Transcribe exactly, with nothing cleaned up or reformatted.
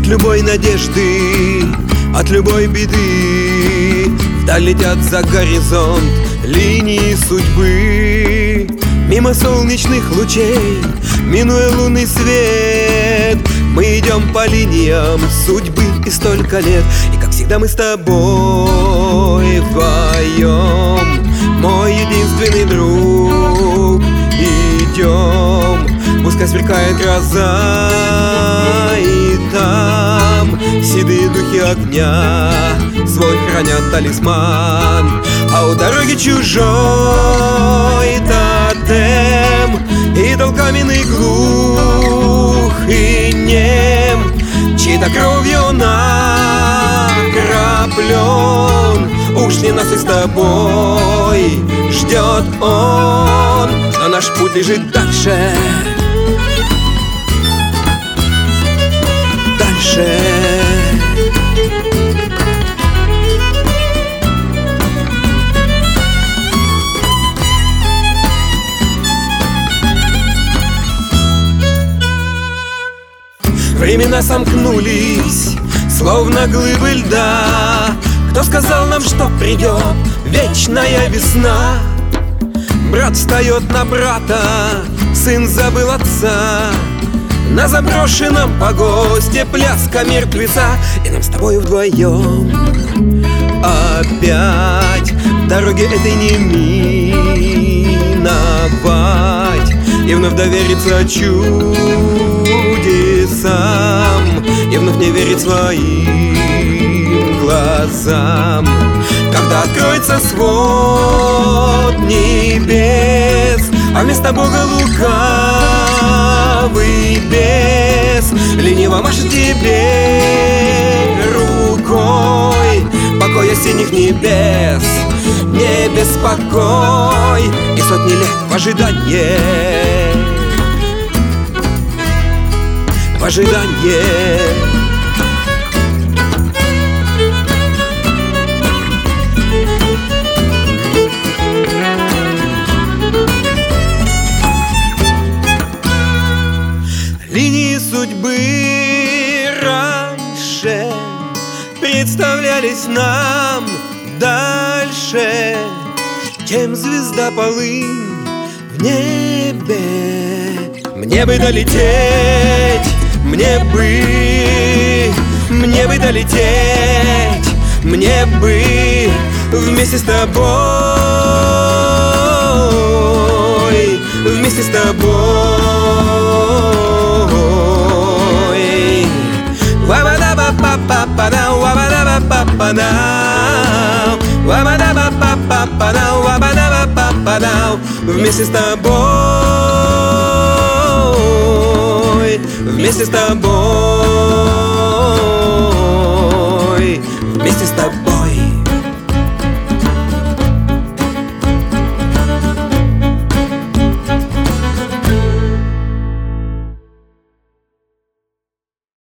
От любой надежды, от любой беды вдаль летят за горизонт линии судьбы. Мимо солнечных лучей, минуя лунный свет, мы идем по линиям судьбы и столько лет. И как всегда мы с тобой вдвоем, мой единственный друг, идем. Пускай сверкает гроза, и там седые духи огня свой хранят талисман. А у дороги чужой тотем, идол каменный глух и нем, чьей-то кровью накраплен. Уж не нас и с тобой ждет он, но наш путь лежит дальше, дальше. Времена сомкнулись, словно глыбы льда. Кто сказал нам, что придет вечная весна? Брат встает на брата, сын забыл отца. На заброшенном погосте пляска мертвеца. И нам с тобой вдвоем опять дороги этой не миновать. И вновь довериться чудесам, и вновь не верить своим глазам. Когда откроется свод небес, а вместо Бога лукавый бес лениво машет тебе рукой. Покой осенних небес, не беспокой, и сотни лет в ожидании, в ожидании. Линии судьбы раньше представлялись нам дальше, чем звезда полынь в небе. Мне бы долететь, мне бы, мне бы долететь, мне бы вместе с тобой, вместе с тобой. Wa-ba-da-ba-ba-ba-ba-da, wa-ba-da-ba-ba-ba-da, wa-ba-da-ba-ba-ba-ba-da, wa-ba-da-ba-ba-ba-da. Вместе с тобой, вместе с тобой, вместе с тобой.